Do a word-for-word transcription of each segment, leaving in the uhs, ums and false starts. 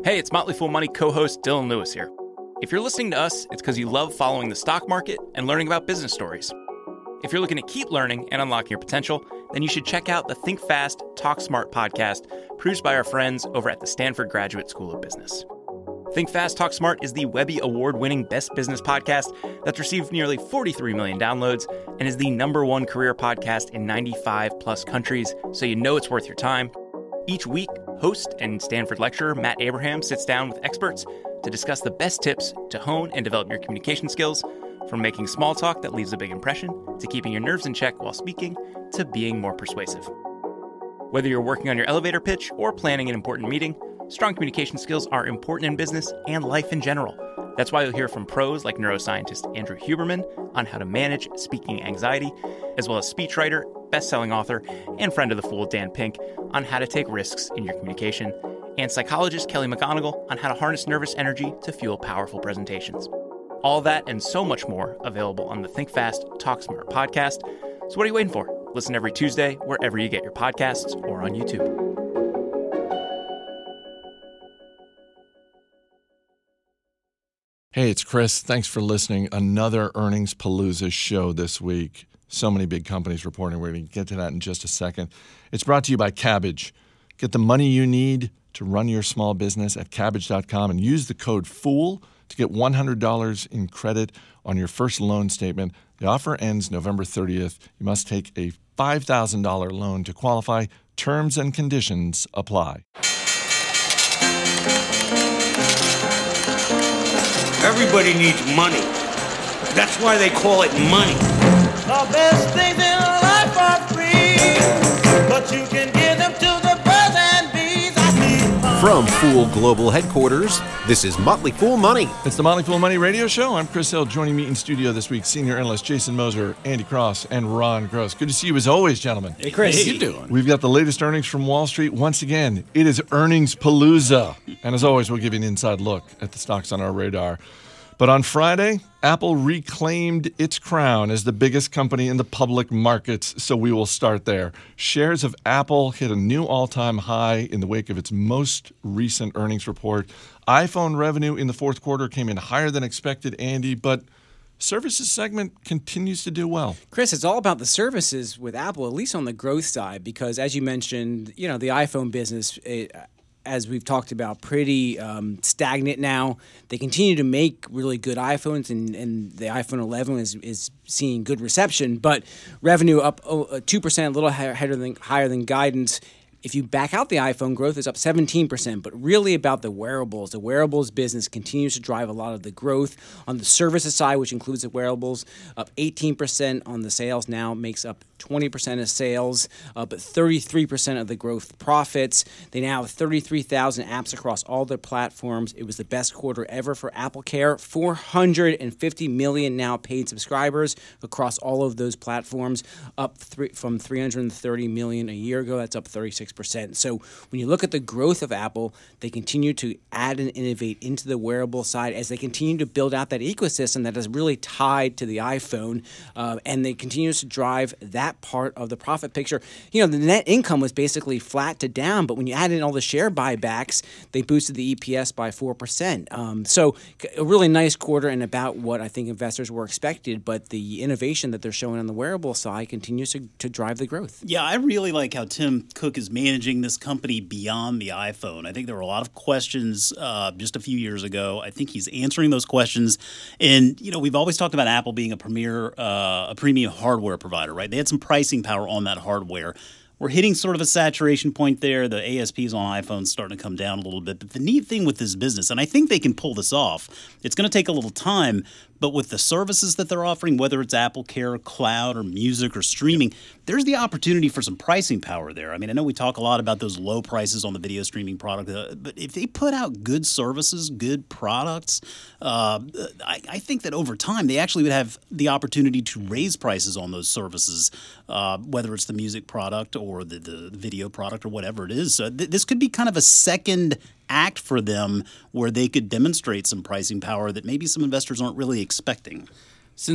Hey, it's Motley Fool Money co-host Dylan Lewis here. If you're listening to us, it's because you love following the stock market and learning about business stories. If you're looking to keep learning and unlocking your potential, then you should check out the Think Fast, Talk Smart podcast produced by our friends over at the Stanford Graduate School of Business. Think Fast, Talk Smart is the Webby Award-winning best business podcast that's received nearly forty-three million downloads and is the number one career podcast in ninety-five plus countries, so you know it's worth your time. Each week, host and Stanford lecturer Matt Abraham sits down with experts to discuss the best tips to hone and develop your communication skills, from making small talk that leaves a big impression, to keeping your nerves in check while speaking, to being more persuasive. Whether you're working on your elevator pitch or planning an important meeting, strong communication skills are important in business and life in general. That's why you'll hear from pros like neuroscientist Andrew Huberman on how to manage speaking anxiety, as well as speechwriter, best-selling author, and friend of the Fool Dan Pink on how to take risks in your communication, and psychologist Kelly McGonigal on how to harness nervous energy to fuel powerful presentations. All that and so much more available on the Think Fast, Talk Smart podcast. So what are you waiting for? Listen every Tuesday wherever you get your podcasts or on YouTube. Hey, it's Chris. Thanks for listening. Another Earnings Palooza show this week. So many big companies reporting. We're going to get to that in just a second. It's brought to you by Kabbage. Get the money you need to run your small business at Kabbage dot com and use the code FOOL to get one hundred dollars in credit on your first loan statement. The offer ends November thirtieth. You must take a five thousand dollars loan to qualify. Terms and conditions apply. Everybody needs money. That's why they call it money. The best things in life are free, but you can give them to the birds and bees. I From Fool Global Headquarters, this is Motley Fool Money. It's the Motley Fool Money radio show. I'm Chris Hill. Joining me in studio this week, senior analyst Jason Moser, Andy Cross, and Ron Gross. Good to see you as always, gentlemen. Hey, Chris. How you doing? We've got the latest earnings from Wall Street. Once again, it is Earnings Palooza. And as always, we'll give you an inside look at the stocks on our radar. But on Friday, Apple reclaimed its crown as the biggest company in the public markets, so we will start there. Shares of Apple hit a new all-time high in the wake of its most recent earnings report. iPhone revenue in the fourth quarter came in higher than expected, Andy, but services segment continues to do well. Chris, it's all about the services with Apple, at least on the growth side, because as you mentioned, you know, the iPhone business, it, as we've talked about, pretty um, stagnant now. They continue to make really good iPhones, and, and the iPhone eleven is, is seeing good reception, but revenue up oh, two percent, a little higher than, higher than guidance. If you back out the iPhone, growth is up seventeen percent, but really about the wearables. The wearables business continues to drive a lot of the growth. On the services side, which includes the wearables, up eighteen percent on the sales now, makes up twenty percent of sales, uh, but thirty-three percent of the growth profits. They now have thirty-three thousand apps across all their platforms. It was the best quarter ever for AppleCare. four hundred fifty million now paid subscribers across all of those platforms, up three, from three hundred thirty million a year ago. That's up thirty-six percent. So when you look at the growth of Apple, they continue to add and innovate into the wearable side as they continue to build out that ecosystem that is really tied to the iPhone, uh, and they continue to drive that part of the profit picture. You know, the net income was basically flat to down, but when you add in all the share buybacks, they boosted the E P S by four percent. Um, so a really nice quarter and about what I think investors were expected, but the innovation that they're showing on the wearable side continues to, to drive the growth. Yeah, I really like how Tim Cook is managing this company beyond the iPhone. I think there were a lot of questions uh, just a few years ago. I think he's answering those questions. And, you know, we've always talked about Apple being a premier, uh, a premium hardware provider, right? They had some pricing power on that hardware. We're hitting sort of a saturation point there. The A S Ps on iPhones starting to come down a little bit. But the neat thing with this business, and I think they can pull this off, it's going to take a little time, but with the services that they're offering, whether it's AppleCare, cloud, or music, or streaming, there's the opportunity for some pricing power there. I mean, I know we talk a lot about those low prices on the video streaming product, uh, but if they put out good services, good products, uh, I, I think that over time they actually would have the opportunity to raise prices on those services, uh, whether it's the music product or the, the video product or whatever it is. So th- this could be kind of a second act for them where they could demonstrate some pricing power that maybe some investors aren't really expecting. Since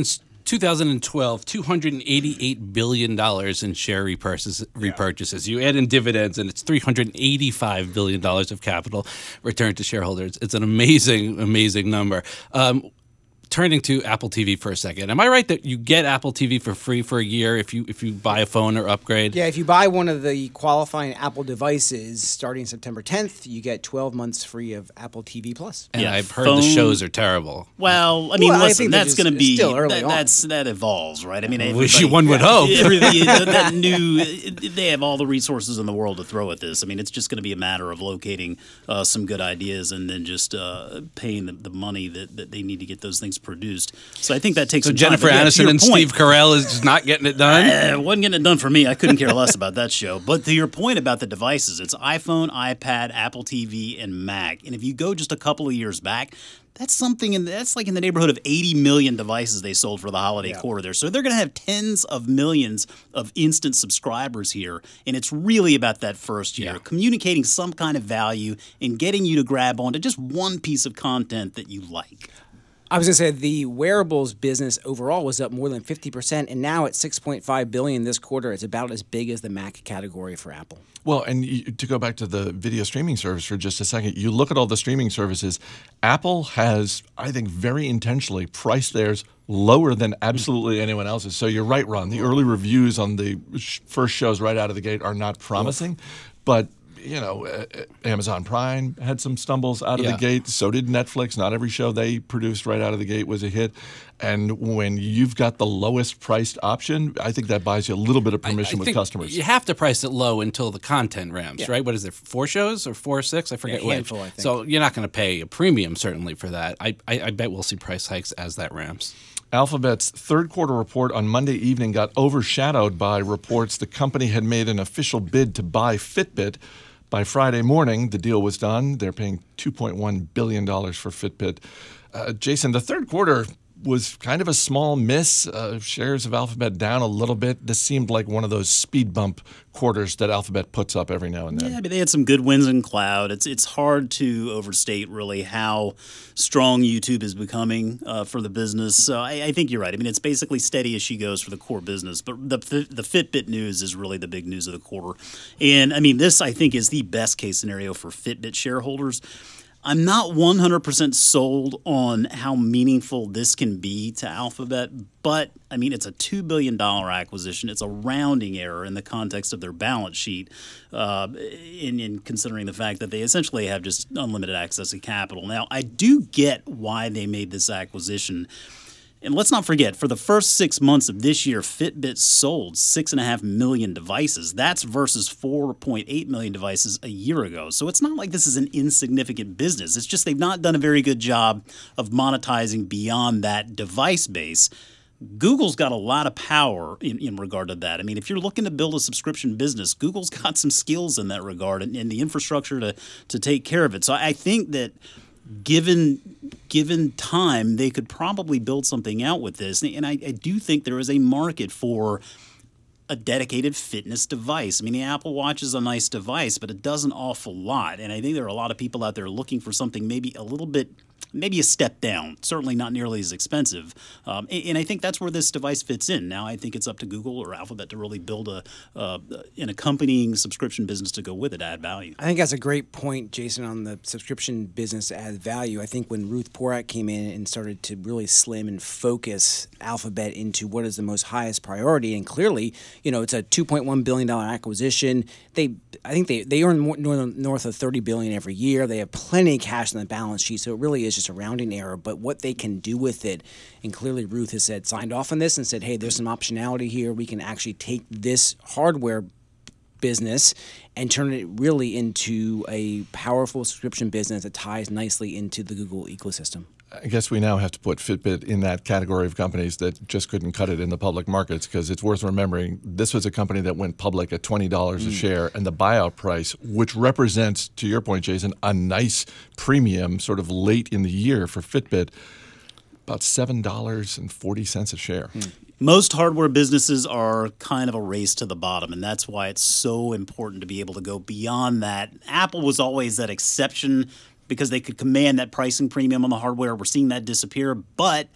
two thousand twelve, two hundred eighty-eight billion dollars in share repurchases. repurchases. You add in dividends, and it's three hundred eighty-five billion dollars of capital returned to shareholders. It's an amazing, amazing number. Um, Turning to Apple T V for a second, am I right that you get Apple T V for free for a year if you if you buy a phone or upgrade? Yeah, if you buy one of the qualifying Apple devices starting September tenth, you get twelve months free of Apple T V Plus. And Yeah, I've heard phone- the shows are terrible. Well, I mean, Well, I listen, think they're that's just- going to it's be still early that, on. that's that evolves, right? I mean, Wish everybody- one would hope. everybody- that, that new, they have all the resources in the world to throw at this. I mean, it's just going to be a matter of locating uh, some good ideas and then just uh, paying the, the money that, that they need to get those things produced. So I think that takes So some Jennifer time. But yeah, to Aniston your and point, Steve Carell is just not getting it done? Uh, wasn't getting it done for me. I couldn't care less about that show. But to your point about the devices, it's iPhone, iPad, Apple T V, and Mac. And if you go just a couple of years back, that's something in that's like in the neighborhood of eighty million devices they sold for the holiday Yeah. quarter there. So they're going to have tens of millions of instant subscribers here, and it's really about that first year, Yeah. communicating some kind of value and getting you to grab onto just one piece of content that you like. I was going to say the wearables business overall was up more than fifty percent, and now at six point five billion dollars this quarter, it's about as big as the Mac category for Apple. Well, and you, to go back to the video streaming service for just a second, you look at all the streaming services. Apple has, I think, very intentionally priced theirs lower than absolutely anyone else's. So you're right, Ron. The early reviews on the sh- first shows right out of the gate are not promising, but you know, uh, Amazon Prime had some stumbles out of Yeah. the gate. So did Netflix. Not every show they produced right out of the gate was a hit. And when you've got the lowest priced option, I think that buys you a little bit of permission I with think customers. You have to price it low until the content ramps, Yeah. right? What is it, four shows or four or six? I forget Yeah, a handful, which. I think. So you're not going to pay a premium, certainly, for that. I, I, I bet we'll see price hikes as that ramps. Alphabet's third quarter report on Monday evening got overshadowed by reports the company had made an official bid to buy Fitbit. By Friday morning, the deal was done. They're paying two point one billion dollars for Fitbit. Uh, Jason, the third quarter was kind of a small miss. Uh, shares of Alphabet down a little bit. This seemed like one of those speed bump quarters that Alphabet puts up every now and then. Yeah, I mean, they had some good wins in cloud. It's it's hard to overstate really how strong YouTube is becoming uh, for the business. So I, I think you're right. I mean, it's basically steady as she goes for the core business. But the the Fitbit news is really the big news of the quarter. And I mean, this I think is the best case scenario for Fitbit shareholders. I'm not one hundred percent sold on how meaningful this can be to Alphabet, but I mean, it's a two billion dollars acquisition. It's a rounding error in the context of their balance sheet, uh, in, in considering the fact that they essentially have just unlimited access to capital. Now, I do get why they made this acquisition. And let's not forget, for the first six months of this year, Fitbit sold six point five million devices. That's versus four point eight million devices a year ago. So it's not like this is an insignificant business. It's just they've not done a very good job of monetizing beyond that device base. Google's got a lot of power in, in regard to that. I mean, if you're looking to build a subscription business, Google's got some skills in that regard and, and the infrastructure to, to take care of it. So I think that Given given time, they could probably build something out with this. And I, I do think there is a market for a dedicated fitness device. I mean, the Apple Watch is a nice device, but it does an awful lot. And I think there are a lot of people out there looking for something maybe a little bit, maybe a step down, certainly not nearly as expensive. Um, and, and I think that's where this device fits in. Now, I think it's up to Google or Alphabet to really build a uh, an accompanying subscription business to go with it, add value. I think that's a great point, Jason, on the subscription business add value. I think when Ruth Porat came in and started to really slim and focus Alphabet into what is the most highest priority, and clearly, you know, it's a two point one billion dollars acquisition. They, I think they, they earn more, north of thirty billion dollars every year. They have plenty of cash on the balance sheet, so it really is just a rounding error. But what they can do with it, and clearly Ruth has said, signed off on this and said, hey, there's some optionality here. We can actually take this hardware business and turn it really into a powerful subscription business that ties nicely into the Google ecosystem. I guess we now have to put Fitbit in that category of companies that just couldn't cut it in the public markets, because it's worth remembering this was a company that went public at twenty dollars a share, and the buyout price, which represents, to your point, Jason, a nice premium sort of late in the year for Fitbit, about seven dollars and forty cents a share. Most hardware businesses are kind of a race to the bottom, and that's why it's so important to be able to go beyond that. Apple was always that exception because they could command that pricing premium on the hardware. We're seeing that disappear, but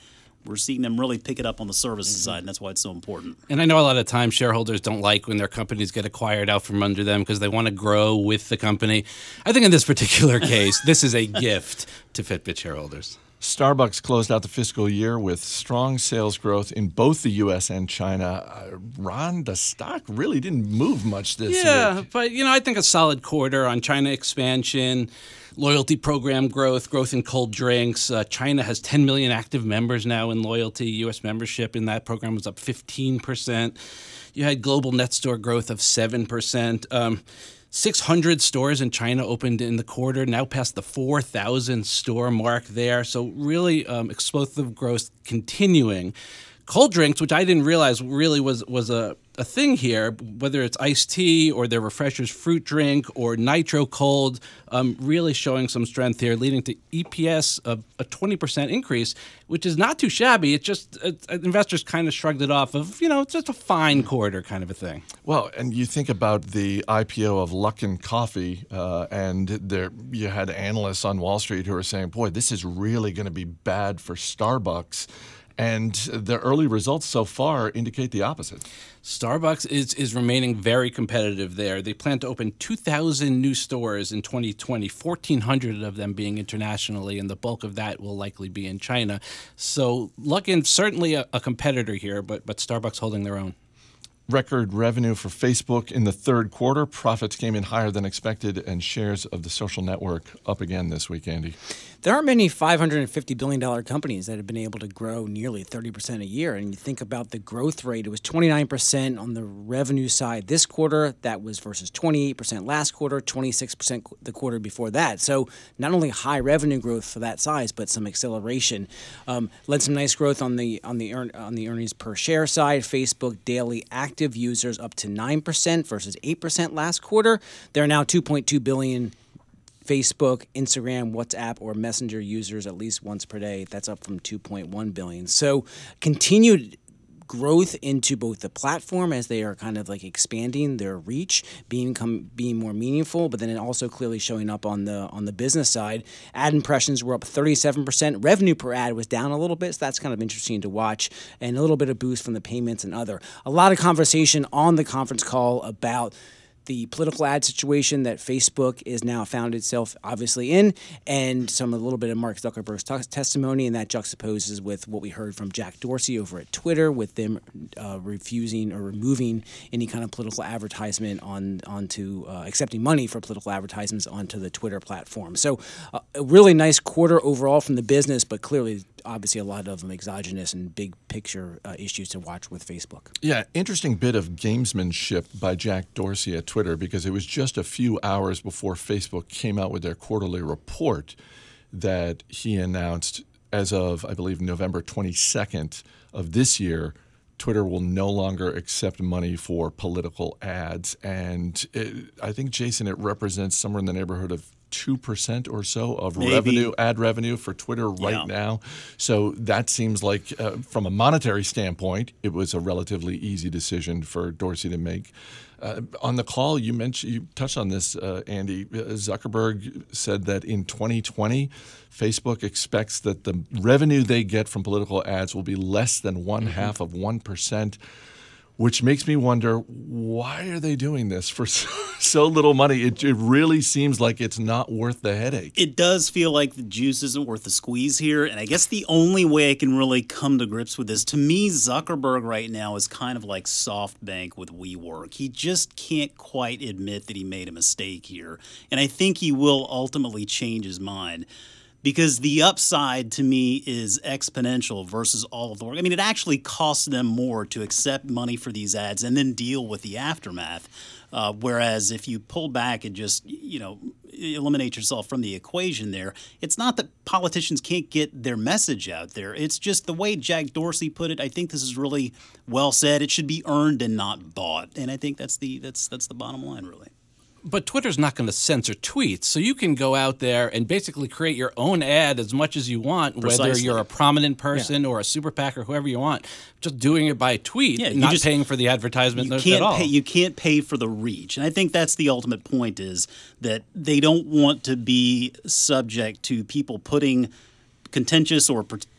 we're seeing them really pick it up on the services mm-hmm. side, and that's why it's so important. And I know a lot of times shareholders don't like when their companies get acquired out from under them because they want to grow with the company. I think in this particular case, this is a gift to Fitbit shareholders. Starbucks closed out the fiscal year with strong sales growth in both the U S and China. Uh, Ron, the stock really didn't move much this yeah, week. But, you know, I think a solid quarter on China expansion, loyalty program growth, growth in cold drinks. Uh, China has ten million active members now in loyalty. U S membership in that program was up fifteen percent. You had global net store growth of seven percent. Um, six hundred stores in China opened in the quarter, now past the four thousand store mark there. So really um, explosive growth continuing. Cold drinks, which I didn't realize really was was a, a thing here, whether it's iced tea or their Refreshers fruit drink or Nitro Cold, um, really showing some strength here, leading to E P S of a twenty percent increase, which is not too shabby. It's just it, investors kind of shrugged it off of, you know, it's just a fine quarter kind of a thing. Well, and you think about the I P O of Luckin Coffee, uh, and there you had analysts on Wall Street who were saying, boy, this is really going to be bad for Starbucks. And the early results so far indicate the opposite. Starbucks is, is remaining very competitive there. They plan to open two thousand new stores in twenty twenty, fourteen hundred of them being internationally, and the bulk of that will likely be in China. So Luckin, certainly a, a competitor here, but, but Starbucks holding their own. Record revenue for Facebook in the third quarter. Profits came in higher than expected, and shares of the social network up again this week, Andy. There aren't many five hundred fifty billion dollars companies that have been able to grow nearly thirty percent a year. And you think about the growth rate, it was twenty-nine percent on the revenue side this quarter. That was versus twenty-eight percent last quarter, twenty-six percent the quarter before that. So not only high revenue growth for that size, but some acceleration. Um, led some nice growth on the on the earn, on the earnings per share side. Facebook daily active users up to nine percent versus eight percent last quarter. There are now two point two billion Facebook, Instagram, WhatsApp, or Messenger users at least once per day. That's up from two point one billion. So continued growth into both the platform as they are kind of like expanding their reach, being come, being more meaningful, but then it also clearly showing up on the on the business side. Ad impressions were up thirty-seven percent. Revenue per ad was down a little bit, so that's kind of interesting to watch, and a little bit of boost from the payments and other. A lot of conversation on the conference call about the political ad situation that Facebook is now found itself obviously in, and some a little bit of Mark Zuckerberg's t- testimony, and that juxtaposes with what we heard from Jack Dorsey over at Twitter, with them uh, refusing or removing any kind of political advertisement on onto uh, accepting money for political advertisements onto the Twitter platform. So uh, a really nice quarter overall from the business, but clearly obviously a lot of them exogenous and big picture uh, issues to watch with Facebook. Yeah, interesting bit of gamesmanship by Jack Dorsey at Twitter, because it was just a few hours before Facebook came out with their quarterly report that he announced, as of, I believe, November twenty-second of this year, Twitter will no longer accept money for political ads. And it, I think, Jason, it represents somewhere in the neighborhood of two percent or so of Maybe. revenue, ad revenue for Twitter right Yeah. now. So that seems like, uh, from a monetary standpoint, it was a relatively easy decision for Dorsey to make. Uh, on the call, you mentioned, you touched on this, uh, Andy. Zuckerberg said that in twenty twenty, Facebook expects that the revenue they get from political ads will be less than one mm-hmm. half of one percent. Which makes me wonder, why are they doing this for so, so little money? It, it really seems like it's not worth the headache. It does feel like the juice isn't worth the squeeze here. And I guess the only way I can really come to grips with this, to me, Zuckerberg right now is kind of like SoftBank with WeWork. He just can't quite admit that he made a mistake here. And I think he will ultimately change his mind. Because the upside to me is exponential versus all of the work. I mean, it actually costs them more to accept money for these ads and then deal with the aftermath. Uh, whereas if you pull back and just, you know, eliminate yourself from the equation there, it's not that politicians can't get their message out there. It's just the way Jack Dorsey put it. I think this is really well said. It should be earned and not bought. And I think that's the that's that's the bottom line, really. But Twitter's not going to censor tweets, so you can go out there and basically create your own ad as much as you want, Precisely. whether you're a prominent person yeah. or a super PAC or whoever you want, just doing it by tweet, yeah, not just, paying for the advertisement you at can't all. Pay, you can't pay for the reach. And I think that's the ultimate point, is that they don't want to be subject to people putting contentious or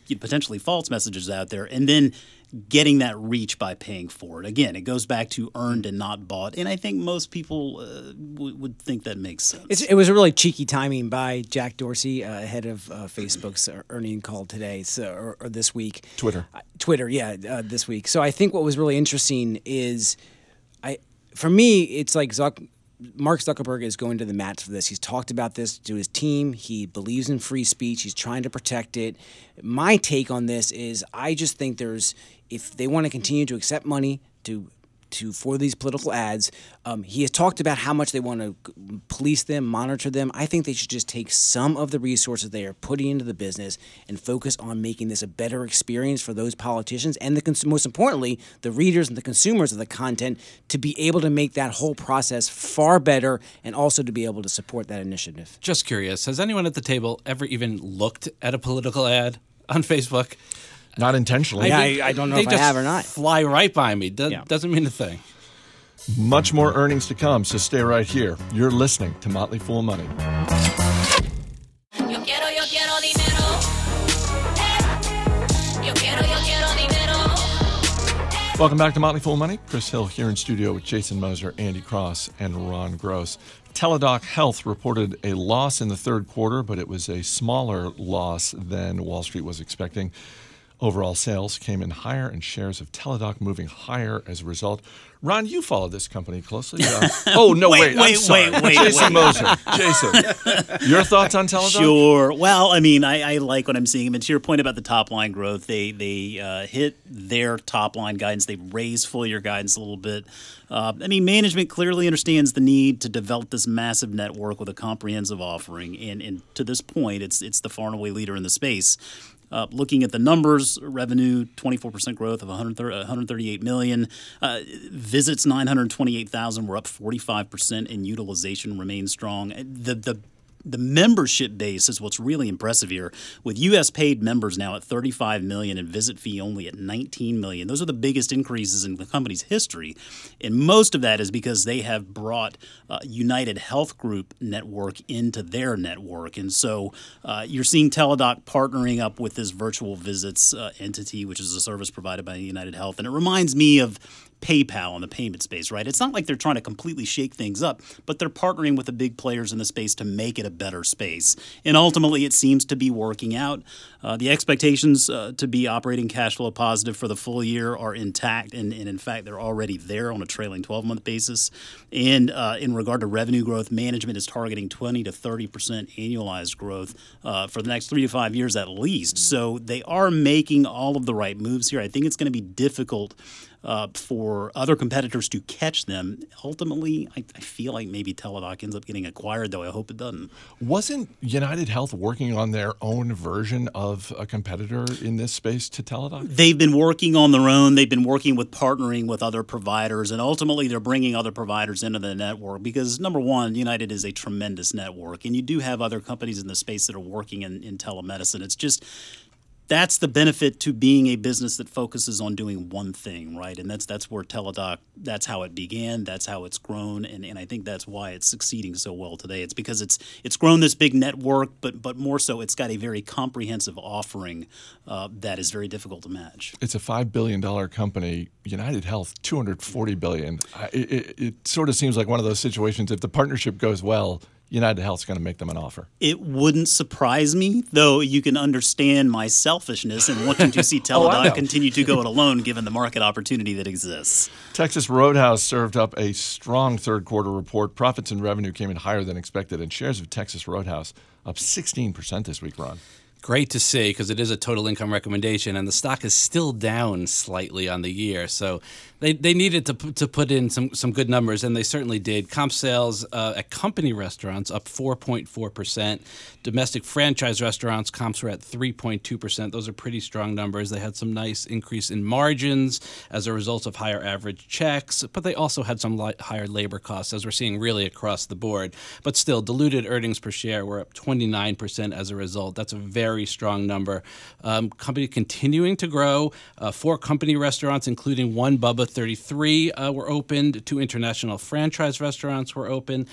potentially false messages out there, and then getting that reach by paying for it. Again, it goes back to earned and not bought, and I think most people uh, w- would think that makes sense. It's, it was a really cheeky timing by Jack Dorsey uh, ahead of uh, Facebook's earning call today, so, or, or this week. Twitter. Uh, Twitter, yeah, uh, this week. So I think what was really interesting is, I for me, it's like Zuck. Mark Zuckerberg is going to the mat for this. He's talked about this to his team. He believes in free speech. He's trying to protect it. My take on this is I just think there's, if they want to continue to accept money to to for these political ads, um, he has talked about how much they want to police them, monitor them. I think they should just take some of the resources they are putting into the business and focus on making this a better experience for those politicians and the cons- most importantly, the readers and the consumers of the content to be able to make that whole process far better and also to be able to support that initiative. Just curious, has anyone at the table ever even looked at a political ad on Facebook? Not intentionally. Yeah, I, I don't know they if I just have or not. Fly right by me. Do- Yeah. Doesn't mean a thing. Much more earnings to come, so stay right here. You're listening to Motley Fool Money. Yo quiero, yo quiero dinero. Yo quiero, yo quiero dinero. Welcome back to Motley Fool Money. Chris Hill here in studio with Jason Moser, Andy Cross, and Ron Gross. Teladoc Health reported a loss in the third quarter, but it was a smaller loss than Wall Street was expecting. Overall sales came in higher and shares of Teladoc moving higher as a result. Ron, you follow this company closely. Uh, oh, no, Wait, wait, wait, I'm sorry. wait, wait, Jason wait. Moser. Jason, your thoughts on Teladoc? Sure. Well, I mean, I, I like what I'm seeing. And to your point about the top line growth, they they uh, hit their top line guidance. They raised full year guidance a little bit. Uh, I mean, management clearly understands the need to develop this massive network with a comprehensive offering. And, and to this point, it's it's the far and away leader in the space. Uh, looking at the numbers, revenue, twenty-four percent growth of one hundred thirty-eight million dollars. Uh, visits, nine hundred twenty-eight thousand, were up forty-five percent, and utilization remains strong. The, the The membership base is what's really impressive here, with U S paid members now at thirty-five million and visit fee only at nineteen million. Those are the biggest increases in the company's history, and most of that is because they have brought uh, United Health Group network into their network, and so uh, you're seeing Teladoc partnering up with this virtual visits uh, entity, which is a service provided by United Health, and it reminds me of PayPal in the payment space, right? It's not like they're trying to completely shake things up, but they're partnering with the big players in the space to make it a better space. And ultimately, it seems to be working out. Uh, the expectations uh, to be operating cash flow positive for the full year are intact, and, and in fact, they're already there on a trailing twelve-month basis. And uh, in regard to revenue growth, management is targeting twenty to thirty percent annualized growth uh, for the next three to five years at least. So they are making all of the right moves here. I think it's going to be difficult Uh, for other competitors to catch them. Ultimately, I, I feel like maybe Teladoc ends up getting acquired, though I hope it doesn't. Wasn't United Health working on their own version of a competitor in this space to Teladoc? They've been working on their own. They've been working with partnering with other providers, and ultimately they're bringing other providers into the network because, number one, United is a tremendous network, and you do have other companies in the space that are working in, in telemedicine. It's just that's the benefit to being a business that focuses on doing one thing, right? And that's that's where Teladoc, that's how it began, that's how it's grown, and, and I think that's why it's succeeding so well today. It's because it's it's grown this big network, but but more so it's got a very comprehensive offering uh, that is very difficult to match. It's a five billion dollars company. United Health, two hundred forty billion dollars. It, it, it sort of seems like one of those situations, if the partnership goes well, United Health's going to make them an offer. It wouldn't surprise me, though you can understand my selfishness in wanting to see Teladoc oh, continue to go it alone given the market opportunity that exists. Texas Roadhouse served up a strong third quarter report. Profits and revenue came in higher than expected, and shares of Texas Roadhouse up sixteen percent this week, Ron. Great to see because it is a total income recommendation, and the stock is still down slightly on the year. So they, they needed to to put in some, some good numbers, and they certainly did. Comp sales uh, at company restaurants up four point four percent. Domestic franchise restaurants comps were at three point two percent. Those are pretty strong numbers. They had some nice increase in margins as a result of higher average checks, but they also had some li- higher labor costs, as we're seeing really across the board. But still, diluted earnings per share were up twenty-nine percent as a result. That's a very strong number. Um, company continuing to grow. Uh, four company restaurants, including one Bubba thirty-three, uh, were opened. Two international franchise restaurants were open.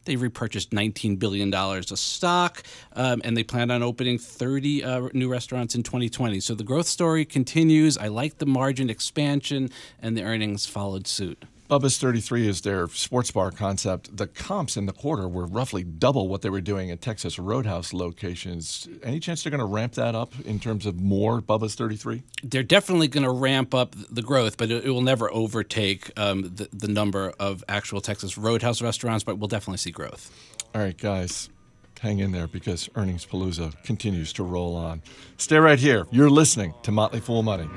They repurchased nineteen billion dollars of stock, um, and they plan on opening thirty uh, new restaurants in twenty twenty. So the growth story continues. I like the margin expansion, and the earnings followed suit. Bubba's thirty-three is their sports bar concept. The comps in the quarter were roughly double what they were doing at Texas Roadhouse locations. Any chance they're going to ramp that up in terms of more Bubba's thirty-three? They're definitely going to ramp up the growth, but it, it will never overtake um, the, the number of actual Texas Roadhouse restaurants, but we'll definitely see growth. All right, guys, hang in there because Earnings Palooza continues to roll on. Stay right here. You're listening to Motley Fool Money.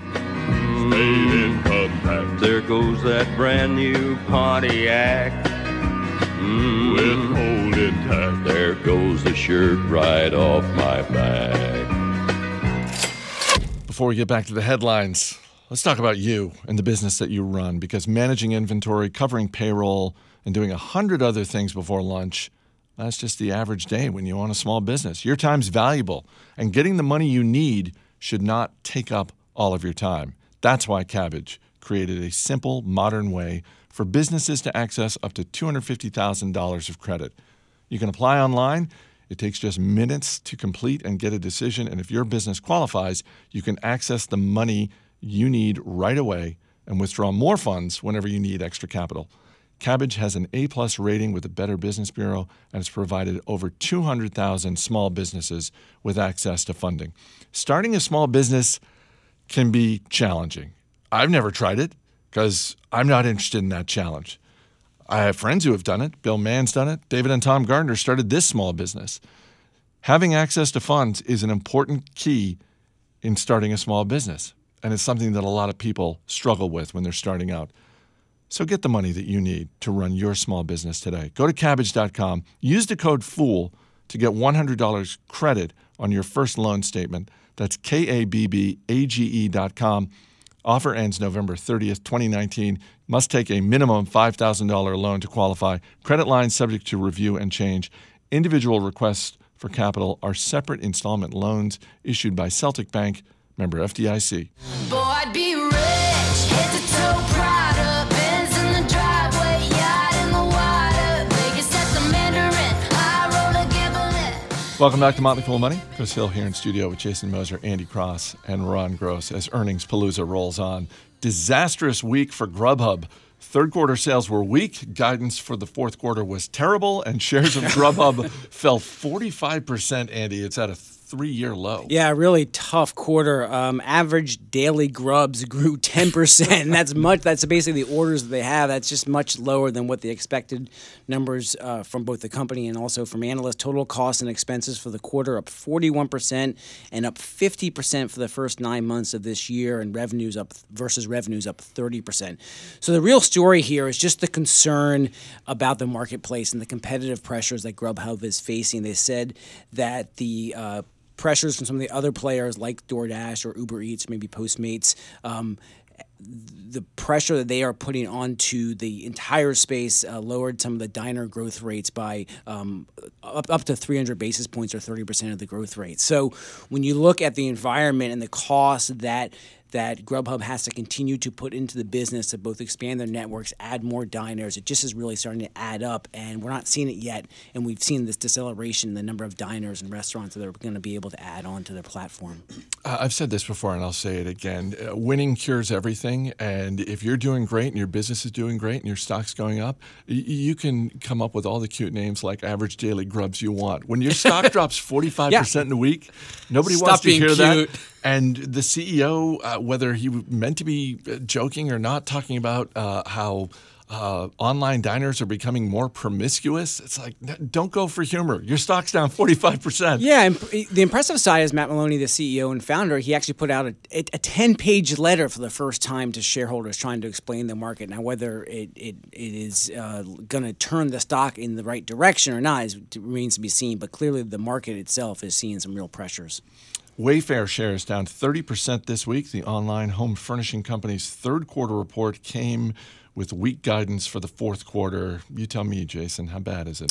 There goes that brand new Pontiac mm, with old intact. There goes the shirt right off my back. Before we get back to the headlines, let's talk about you and the business that you run, because managing inventory, covering payroll, and doing a hundred other things before lunch, that's just the average day when you own a small business. Your time's valuable, and getting the money you need should not take up all of your time. That's why Kabbage created a simple, modern way for businesses to access up to two hundred fifty thousand dollars of credit. You can apply online. It takes just minutes to complete and get a decision. And if your business qualifies, you can access the money you need right away and withdraw more funds whenever you need extra capital. Kabbage has an A-plus rating with the Better Business Bureau and has provided over two hundred thousand small businesses with access to funding. Starting a small business can be challenging. I've never tried it because I'm not interested in that challenge. I have friends who have done it. Bill Mann's done it. David and Tom Gardner started this small business. Having access to funds is an important key in starting a small business, and it's something that a lot of people struggle with when they're starting out. So get the money that you need to run your small business today. Go to Kabbage dot com. Use the code FOOL to get one hundred dollars credit on your first loan statement. That's K A B B A G E dot com. Offer ends November thirtieth, twenty nineteen. Must take a minimum five thousand dollars loan to qualify. Credit lines subject to review and change. Individual requests for capital are separate installment loans issued by Celtic Bank, member F D I C. Boy, I'd be rich, head to toe, Prada, Benz in the driveway, yacht in the water, Vegas at the Mandarin, high roller gambling. Welcome back to Motley Fool Money. Chris Hill here in studio with Jason Moser, Andy Cross, and Ron Gross as Earnings Palooza rolls on. Disastrous week for Grubhub. Third quarter sales were weak. Guidance for the fourth quarter was terrible, and shares of Grubhub fell forty-five percent, Andy. It's at a three-year low. Yeah, really tough quarter. Um, average daily grubs grew ten percent, and that's much. That's basically the orders that they have. That's just much lower than what the expected numbers uh, from both the company and also from analysts. Total costs and expenses for the quarter up forty-one percent and up fifty percent for the first nine months of this year, and revenues up versus revenues up thirty percent. So the real story here is just the concern about the marketplace and the competitive pressures that Grubhub is facing. They said that the uh, pressures from some of the other players like DoorDash or Uber Eats, maybe Postmates, um, the pressure that they are putting onto the entire space uh, lowered some of the diner growth rates by um, up, up to three hundred basis points or thirty percent of the growth rate. So when you look at the environment and the cost that that Grubhub has to continue to put into the business to both expand their networks, add more diners, it just is really starting to add up, and we're not seeing it yet. And we've seen this deceleration in the number of diners and restaurants that they're going to be able to add onto their platform. Uh, I've said this before, and I'll say it again. Uh, winning cures everything, and if you're doing great and your business is doing great and your stock's going up, y- you can come up with all the cute names like average daily grubs you want. When your stock drops forty-five percent yeah. in a week, nobody Stop wants to hear cute. that. And the C E O, uh, whether he meant to be joking or not, talking about uh, how uh, online diners are becoming more promiscuous, it's like, don't go for humor. Your stock's down forty-five percent. Yeah, and the impressive side is Matt Maloney, the C E O and founder, he actually put out a, a ten-page letter for the first time to shareholders trying to explain the market. Now, whether it, it, it is uh, going to turn the stock in the right direction or not is, remains to be seen, but clearly the market itself is seeing some real pressures. Wayfair shares down thirty percent this week. The online home furnishing company's third quarter report came with weak guidance for the fourth quarter. You tell me, Jason, how bad is it?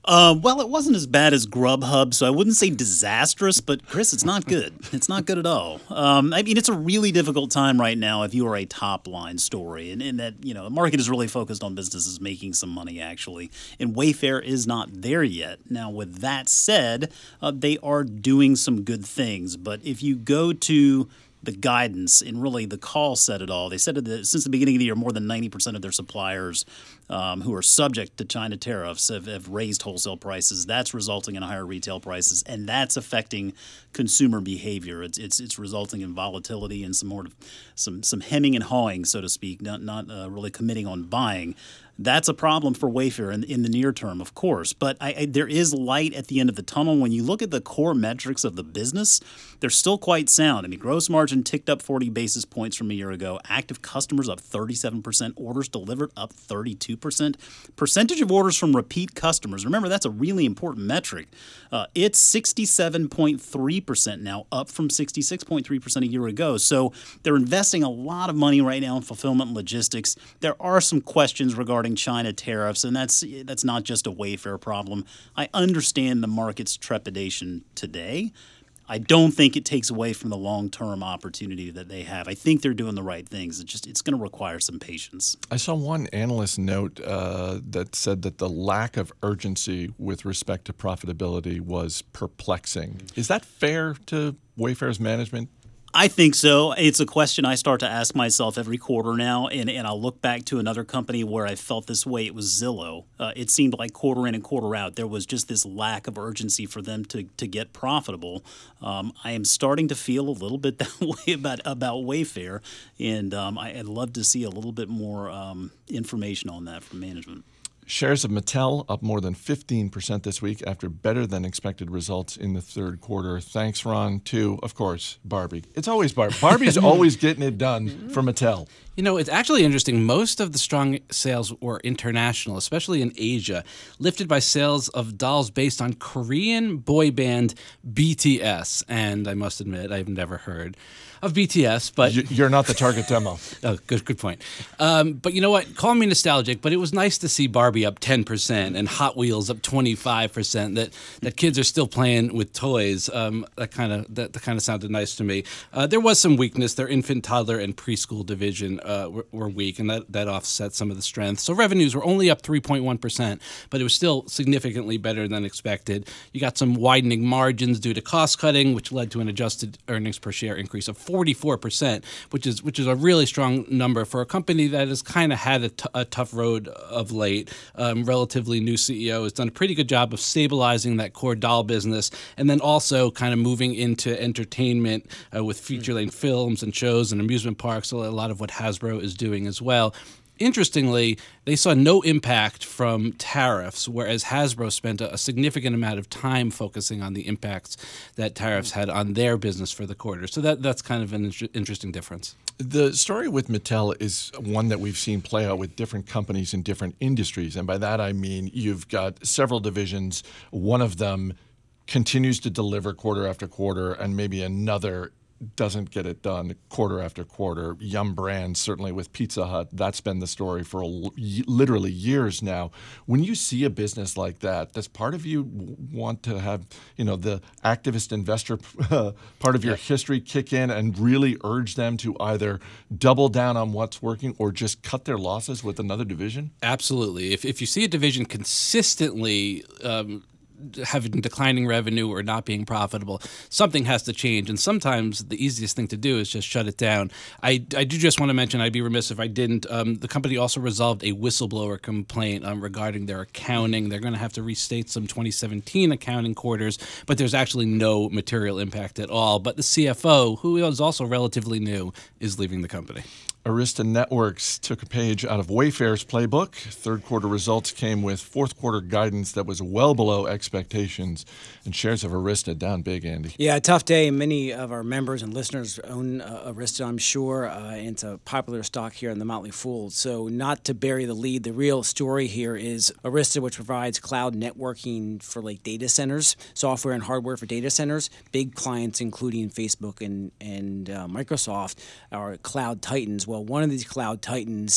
Uh, well, it wasn't as bad as Grubhub, so I wouldn't say disastrous, but Chris, it's not good. It's not good at all. Um, I mean, it's a really difficult time right now if you are a top-line story, and, and that, you know, the market is really focused on businesses making some money, actually, and Wayfair is not there yet. Now, with that said, uh, they are doing some good things, but if you go to the guidance and really the call said it all. They said that since the beginning of the year, more than ninety percent of their suppliers um, who are subject to China tariffs have, have raised wholesale prices. That's resulting in higher retail prices, and that's affecting consumer behavior. It's it's it's resulting in volatility and some more some some hemming and hawing, so to speak, not not uh, really committing on buying. That's a problem for Wayfair in, in the near term, of course. But I, I, there is light at the end of the tunnel. When you look at the core metrics of the business, they're still quite sound. I mean, gross margin ticked up forty basis points from a year ago. Active customers up thirty-seven percent. Orders delivered up thirty-two percent. Percentage of orders from repeat customers. Remember, that's a really important metric. Uh, it's sixty-seven point three percent now, up from sixty-six point three percent a year ago. So they're investing a lot of money right now in fulfillment and logistics. There are some questions regarding China tariffs, and that's that's not just a Wayfair problem. I understand the market's trepidation today. I don't think it takes away from the long-term opportunity that they have. I think they're doing the right things. It's just it's going to require some patience. I saw one analyst note uh, that said that the lack of urgency with respect to profitability was perplexing. Is that fair to Wayfair's management? I think so. It's a question I start to ask myself every quarter now, and, and I'll look back to another company where I felt this way. It was Zillow. Uh, it seemed like quarter in and quarter out, there was just this lack of urgency for them to, to get profitable. Um, I am starting to feel a little bit that way about, about Wayfair, and um, I, I'd love to see a little bit more um, information on that from management. Shares of Mattel up more than fifteen percent this week after better than expected results in the third quarter. Thanks, Ron, to, of course, Barbie. It's always Barbie. Barbie's always getting it done for Mattel. You know, it's actually interesting. Most of the strong sales were international, especially in Asia, lifted by sales of dolls based on Korean boy band B T S. And I must admit, I've never heard of B T S, but you're not the target demo. Oh, good, good point. Um, but you know what? Call me nostalgic, but it was nice to see Barbie up ten percent and Hot Wheels up twenty-five percent. That that kids are still playing with toys. Um, that kind of that, that kind of sounded nice to me. Uh, there was some weakness. Their infant, toddler, and preschool division uh, were, were weak, and that that offset some of the strength. So revenues were only up three point one percent, but it was still significantly better than expected. You got some widening margins due to cost cutting, which led to an adjusted earnings per share increase of forty-four percent, which is which is a really strong number for a company that has kind of had a, t- a tough road of late. Um, relatively new C E O has done a pretty good job of stabilizing that core doll business, and then also kind of moving into entertainment uh, with feature-length films and shows and amusement parks, a lot of what Hasbro is doing as well. Interestingly, they saw no impact from tariffs, whereas Hasbro spent a, a significant amount of time focusing on the impacts that tariffs had on their business for the quarter. So that that's kind of an in- interesting difference. The story with Mattel is one that we've seen play out with different companies in different industries. And by that, I mean you've got several divisions. One of them continues to deliver quarter after quarter, and maybe another doesn't get it done quarter after quarter. Yum Brands, certainly with Pizza Hut, that's been the story for a, literally years now. When you see a business like that, does part of you want to have, you know, the activist investor uh, part of your history kick in and really urge them to either double down on what's working or just cut their losses with another division? Absolutely. If if you see a division consistently um, having declining revenue or not being profitable, something has to change. And sometimes the easiest thing to do is just shut it down. I, I do just want to mention, I'd be remiss if I didn't, um, the company also resolved a whistleblower complaint um, regarding their accounting. They're going to have to restate some twenty seventeen accounting quarters, but there's actually no material impact at all. But the C F O, who is also relatively new, is leaving the company. Arista Networks took a page out of Wayfair's playbook. Third quarter results came with fourth quarter guidance that was well below expectations, and shares of Arista down big, Andy. Yeah, a tough day. Many of our members and listeners own uh, Arista, I'm sure. Uh, it's a popular stock here in the Motley Fool. So not to bury the lead, the real story here is Arista, which provides cloud networking for like data centers, software and hardware for data centers. Big clients, including Facebook and, and uh, Microsoft, are cloud titans. Well, one of these cloud titans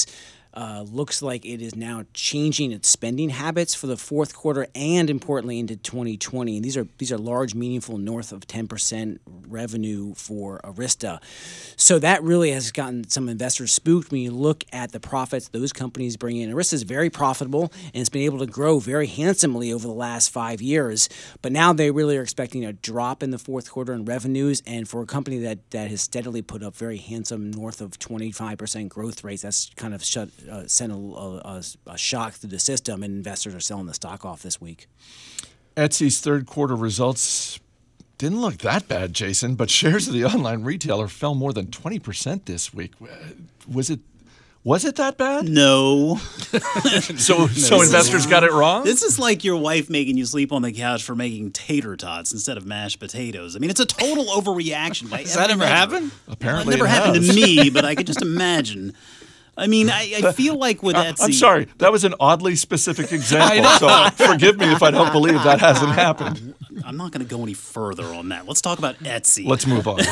uh, looks like it is now changing its spending habits for the fourth quarter and, importantly, into twenty twenty. And these are these are large, meaningful, north of ten percent revenue for Arista. So that really has gotten some investors spooked when you look at the profits those companies bring in. Arista is very profitable, and it's been able to grow very handsomely over the last five years. But now they really are expecting a drop in the fourth quarter in revenues. And for a company that, that has steadily put up very handsome, north of twenty-five percent growth rates, that's kind of shut, uh, sent a, a, a shock through the system, and investors are selling the stock off this week. Etsy's third quarter results didn't look that bad, Jason, but shares of the online retailer fell more than twenty percent this week. Was it was it that bad? No. so so investors got it wrong? This is like your wife making you sleep on the couch for making tater tots instead of mashed potatoes. I mean, it's a total overreaction. By Does that ever happen? Apparently well, it never it happened has. to me, but I could just imagine. I mean, I, I feel like with Etsy... I'm sorry, that was an oddly specific example, so forgive me if I don't believe that hasn't happened. I'm not going to go any further on that. Let's talk about Etsy. Let's move on.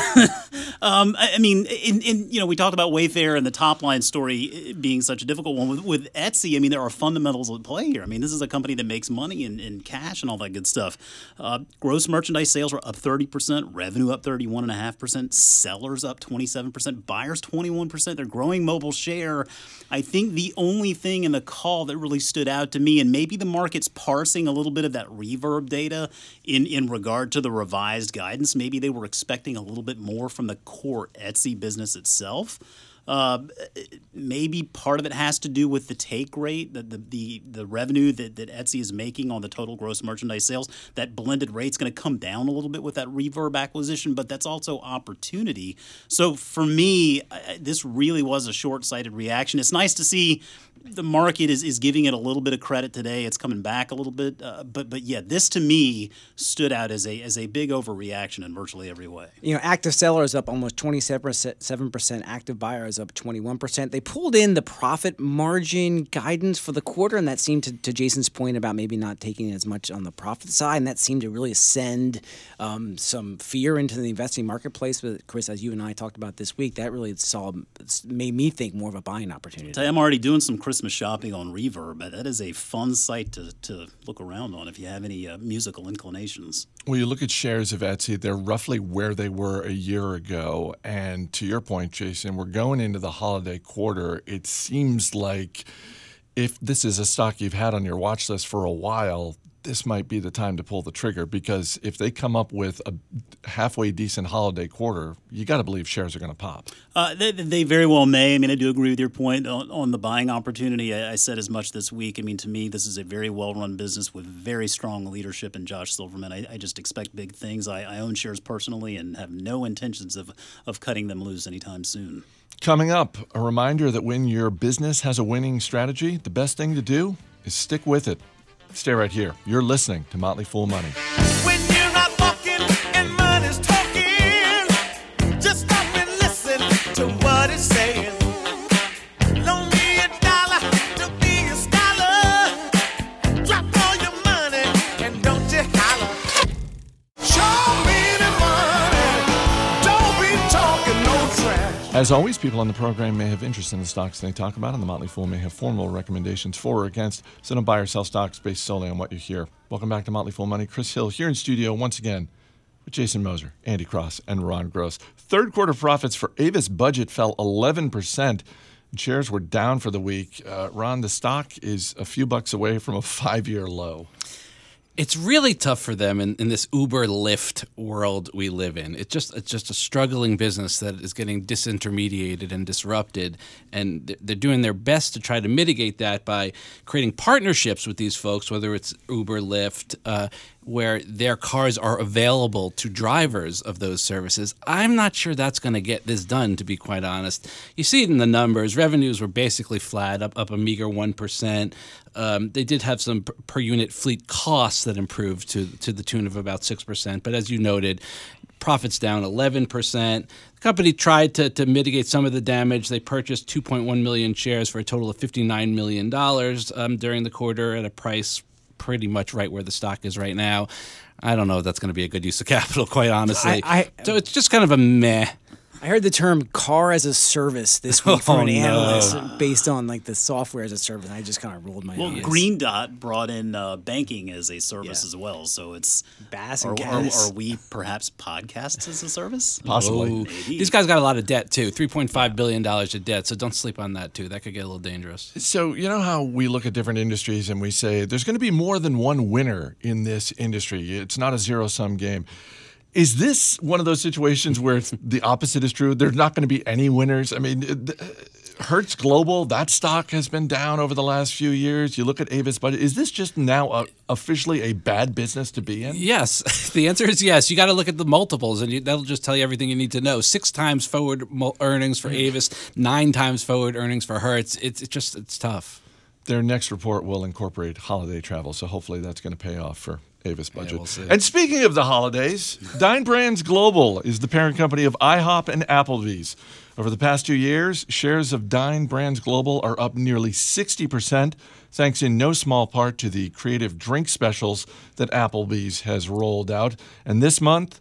um, I, I mean, in, in you know, we talked about Wayfair and the top line story being such a difficult one. With, with Etsy, I mean, there are fundamentals at play here. I mean, this is a company that makes money in, in cash and all that good stuff. Uh, gross merchandise sales were up thirty percent, revenue up thirty-one point five percent, sellers up twenty-seven percent, buyers twenty-one percent. They're growing mobile share. I think the only thing in the call that really stood out to me, and maybe the market's parsing a little bit of that reverb data in, in regard to the revised guidance, maybe they were expecting a little bit more from the core Etsy business itself. Uh, maybe part of it has to do with the take rate, the the the, the revenue that, that Etsy is making on the total gross merchandise sales. That blended rate's going to come down a little bit with that Reverb acquisition, but that's also opportunity. So for me, I, this really was a short-sighted reaction. It's nice to see the market is, is giving it a little bit of credit today. It's coming back a little bit, uh, but but yeah, this to me stood out as a as a big overreaction in virtually every way. You know, active sellers up almost twenty-seven percent, active buyers up twenty-one percent. They pulled in the profit margin guidance for the quarter, and that seemed to, to Jason's point about maybe not taking as much on the profit side, and that seemed to really send um, some fear into the investing marketplace. But Chris, as you and I talked about this week, that really saw made me think more of a buying opportunity. Tell you, I'm already doing some Christmas shopping on Reverb. That is a fun site to, to look around on if you have any uh, musical inclinations. Well, you look at shares of Etsy, they're roughly where they were a year ago. And to your point, Jason, we're going into the holiday quarter. It seems like if this is a stock you've had on your watch list for a while, this might be the time to pull the trigger, because if they come up with a halfway decent holiday quarter, you got to believe shares are going to pop. Uh, they, they very well may. I mean, I do agree with your point on, on the buying opportunity. I, I said as much this week. I mean, to me, this is a very well-run business with very strong leadership in Josh Silverman. I, I just expect big things. I, I own shares personally and have no intentions of, of cutting them loose anytime soon. Coming up, a reminder that when your business has a winning strategy, the best thing to do is stick with it. Stay right here. You're listening to Motley Fool Money. When you're not walking and money's talking, just stop and listen to what it's saying. Loan me a dollar to be a scholar. Drop all your money and don't you holler. Show me the money. Don't be talking no trash. As always, people on the program may have interest in the stocks they talk about, and the Motley Fool may have formal recommendations for or against, so don't buy or sell stocks based solely on what you hear. Welcome back to Motley Fool Money. Chris Hill here in studio once again with Jason Moser, Andy Cross, and Ron Gross. Third quarter profits for Avis Budget fell eleven percent, and shares were down for the week. Uh, Ron, the stock is a few bucks away from a five-year low. It's really tough for them in, in this Uber Lyft world we live in. It's just it's just a struggling business that is getting disintermediated and disrupted, and they're doing their best to try to mitigate that by creating partnerships with these folks, whether it's Uber, Lyft, uh, where their cars are available to drivers of those services. I'm not sure that's going to get this done, to be quite honest. You see it in the numbers. Revenues were basically flat, up, up a meager one percent. Um, they did have some per unit fleet costs that improved to to the tune of about six percent. But as you noted, profits down eleven percent. The company tried to, to mitigate some of the damage. They purchased two point one million shares for a total of fifty-nine million dollars um, during the quarter at a price pretty much right where the stock is right now. I don't know if that's going to be a good use of capital, quite honestly. I, I, so it's just kind of a meh. I heard the term "car as a service" this week from Oh, an no. analyst based on like the software as a service. And I just kind of rolled my Well, eyes. Green Dot brought in uh, banking as a service Yeah. as well, so it's Bass Are, and are, gas. are we perhaps podcasts as a service? Possibly. Oh, Maybe. these guys got a lot of debt too, three point five billion dollars of debt. So don't sleep on that too. That could get a little dangerous. So, you know how we look at different industries and we say there's going to be more than one winner in this industry. It's not a zero-sum game. Is this one of those situations where it's the opposite is true? There's not going to be any winners? I mean, it- Hertz Global, that stock has been down over the last few years. You look at Avis Budget. Is this just now a, officially a bad business to be in? Yes, the answer is yes. You got to look at the multiples, and you, that'll just tell you everything you need to know. Six times forward mul- earnings for Avis, nine times forward earnings for Hertz. It's, it's just it's tough. Their next report will incorporate holiday travel, so hopefully that's going to pay off for Avis Budget. we'll see. And speaking of the holidays, Dine Brands Global is the parent company of IHOP and Applebee's. Over the past two years, shares of Dine Brands Global are up nearly sixty percent, thanks in no small part to the creative drink specials that Applebee's has rolled out. And this month,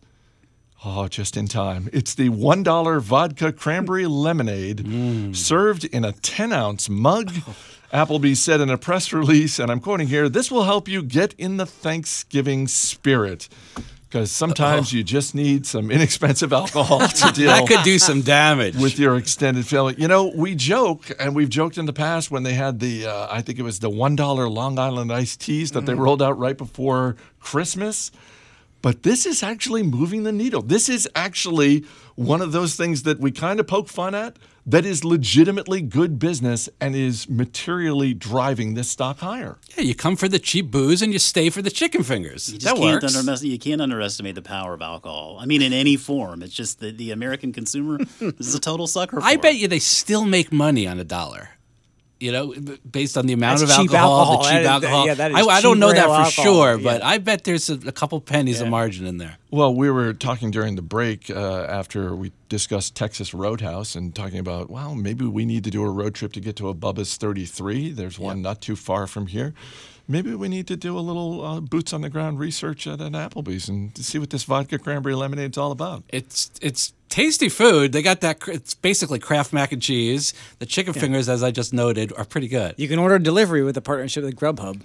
oh, just in time, it's the one dollar vodka cranberry lemonade served in a ten-ounce mug. Applebee's said in a press release, and I'm quoting here, "This will help you get in the Thanksgiving spirit." Because sometimes you just need some inexpensive alcohol to deal That could do some damage. with your extended family. You know, we joke, and we've joked in the past when they had the, uh, I think it was the one dollar Long Island iced teas that they rolled out right before Christmas. But this is actually moving the needle. This is actually one of those things that we kind of poke fun at that is legitimately good business and is materially driving this stock higher. Yeah, you come for the cheap booze and you stay for the chicken fingers. You just that can't works. underestimate, you can't underestimate the power of alcohol. I mean, in any form. It's just that the American consumer is a total sucker for I it. bet you they still make money on a dollar. You know, b- based on the amount That's of cheap alcohol, alcohol. the cheap That is- alcohol. yeah, that is I, I don't cheap know that real for alcohol. sure, but Yeah. I bet there's a, a couple pennies of margin in there. Well, we were talking during the break uh, after we discussed Texas Roadhouse and talking about, well, maybe we need to do a road trip to get to a Bubba's thirty-three. There's one not too far from here. Maybe we need to do a little uh, boots on the ground research at an Applebee's and to see what this vodka cranberry lemonade's all about. It's it's tasty food. They got that. cr- It's basically Kraft mac and cheese. The chicken fingers, as I just noted, are pretty good. You can order delivery with a partnership with Grubhub.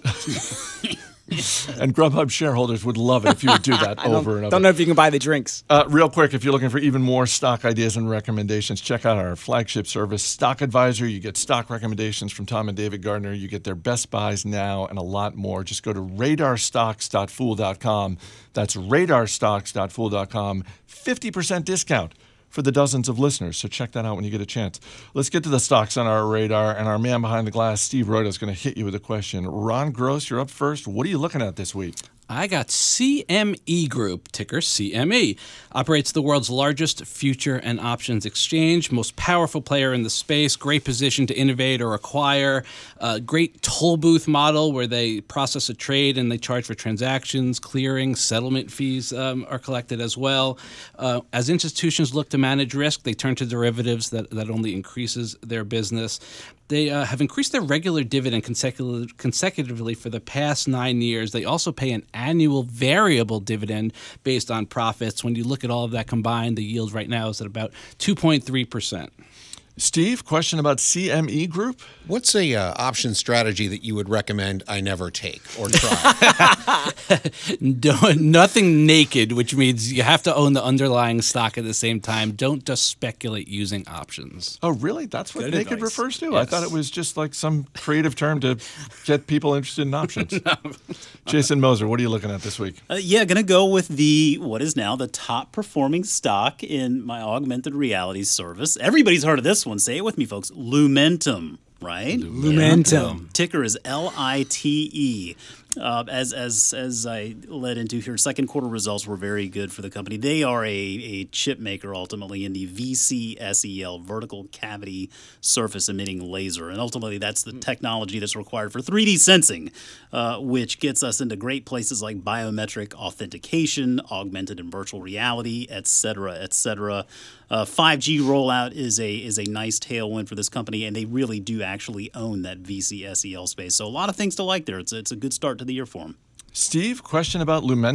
And Grubhub shareholders would love it if you would do that I don't, over and over. don't know if you can buy the drinks. Uh, real quick, if you're looking for even more stock ideas and recommendations, check out our flagship service, Stock Advisor. You get stock recommendations from Tom and David Gardner. You get their best buys now and a lot more. Just go to radar stocks dot fool dot com. That's radar stocks dot fool dot com. fifty percent discount for the dozens of listeners. So check that out when you get a chance. Let's get to the stocks on our radar. And our man behind the glass, Steve Rhoda, is going to hit you with a question. Ron Gross, you're up first. What are you looking at this week? I got C M E Group, ticker C M E. Operates the world's largest future and options exchange, most powerful player in the space, great position to innovate or acquire, uh, great toll booth model where they process a trade and they charge for transactions, clearing, settlement fees um, are collected as well. Uh, as institutions look to manage risk, they turn to derivatives that, that only increases their business. They uh, have increased their regular dividend consecutive, consecutively for the past nine years. They also pay an annual variable dividend based on profits. When you look at all of that combined, the yield right now is at about two point three percent. Steve, question about C M E Group? What's a uh, option strategy that you would recommend I never take or try? Do- nothing naked, which means you have to own the underlying stock at the same time. Don't just speculate using options. Oh, really? That's what Good naked advice. refers to? I thought it was just like some creative term to get people interested in options. Jason Moser, what are you looking at this week? Uh, yeah, going to go with the what is now the top performing stock in my augmented reality service. Everybody's heard of this one. Say it with me, folks. Lumentum, right? Lumentum. Ticker is L I T E. Uh, as as as I led into here, second quarter results were very good for the company. They are a, a chip maker ultimately in the V C S E L, vertical cavity surface emitting laser, and ultimately that's the technology that's required for three D sensing, uh, which gets us into great places like biometric authentication, augmented and virtual reality, et cetera, et cetera. Uh, five G rollout is a is a nice tailwind for this company, and they really do actually own that V C S E L space. So a lot of things to like there. It's it's a good start to the year for them. Steve, question about Lumentum?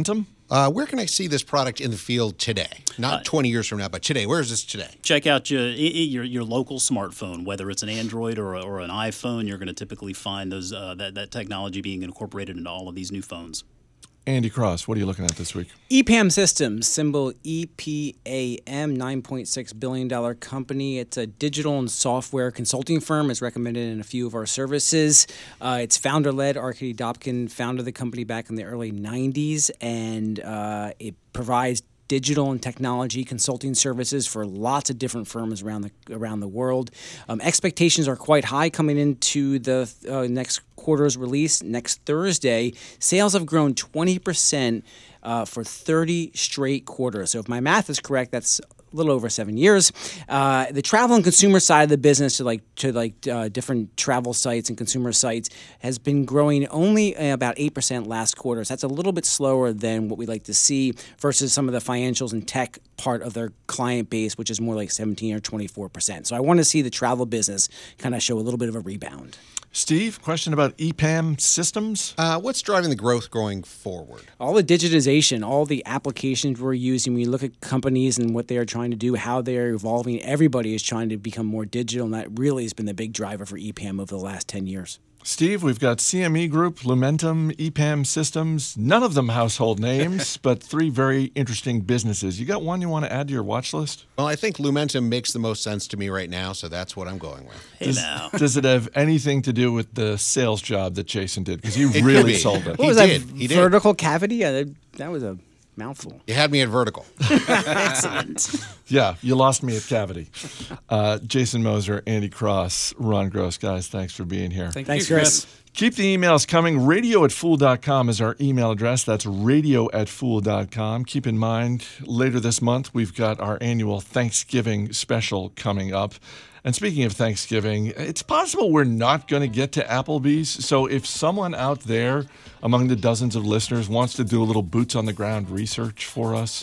Uh, where can I see this product in the field today? Not Uh, twenty years from now, but today. Where is this today? Check out your, i- i- your your local smartphone, whether it's an Android or, a, or an iPhone. You're going to typically find those uh, that, that technology being incorporated into all of these new phones. Andy Cross, what are you looking at this week? E P A M Systems, symbol E P A M, nine point six billion dollars company. It's a digital and software consulting firm. It's recommended in a few of our services. Uh, it's founder-led. Arkady Dobkin founded the company back in the early nineties, and uh, it provides digital and technology consulting services for lots of different firms around the around the world. Um, expectations are quite high coming into the uh, next quarter's release next Thursday. Sales have grown twenty percent uh, for thirty straight quarters. So if my math is correct, that's a little over seven years. Uh, the travel and consumer side of the business, to like to like uh, different travel sites and consumer sites, has been growing only about eight percent last quarter. So that's a little bit slower than what we like to see versus some of the financials and tech part of their client base, which is more like seventeen or twenty-four percent. So I want to see the travel business kind of show a little bit of a rebound. Steve, question about E P A M Systems? Uh, what's driving the growth going forward? All the digitization, all the applications we're using, when you look at companies and what they are trying to do, how they are evolving, everybody is trying to become more digital, and that really has been the big driver for E P A M over the last ten years. Steve, we've got C M E Group, Lumentum, E P A M Systems, none of them household names, but three very interesting businesses. You got one you want to add to your watch list? Well, I think Lumentum makes the most sense to me right now, so that's what I'm going with. Hey Does, now. does it have anything to do with the sales job that Jason did? Because he It could really be. sold it. What He was did. that? He did. Vertical cavity? Yeah, that, that was a mouthful. You had me at vertical. Excellent. Yeah, you lost me at Cavity. Uh, Jason Moser, Andy Cross, Ron Gross. Guys, thanks for being here. Thank Thanks, you, Chris. Keep the emails coming. radio at fool dot com is our email address. That's radio at fool dot com. Keep in mind, later this month, we've got our annual Thanksgiving special coming up. And speaking of Thanksgiving, it's possible we're not going to get to Applebee's. So if someone out there among the dozens of listeners wants to do a little boots on the ground research for us,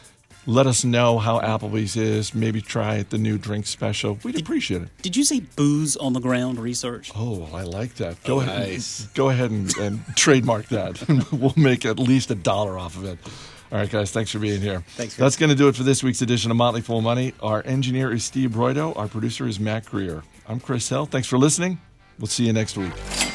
let us know how Applebee's is. Maybe try the new drink special. We'd appreciate it. Did you say booze on the ground research? Oh, I like that. Go ahead. nice. Go ahead and, and trademark that. We'll make at least a dollar off of it. All right, guys. Thanks for being here. Thanks, Chris. That's going to do it for this week's edition of Motley Fool Money. Our engineer is Steve Broido. Our producer is Matt Greer. I'm Chris Hill. Thanks for listening. We'll see you next week.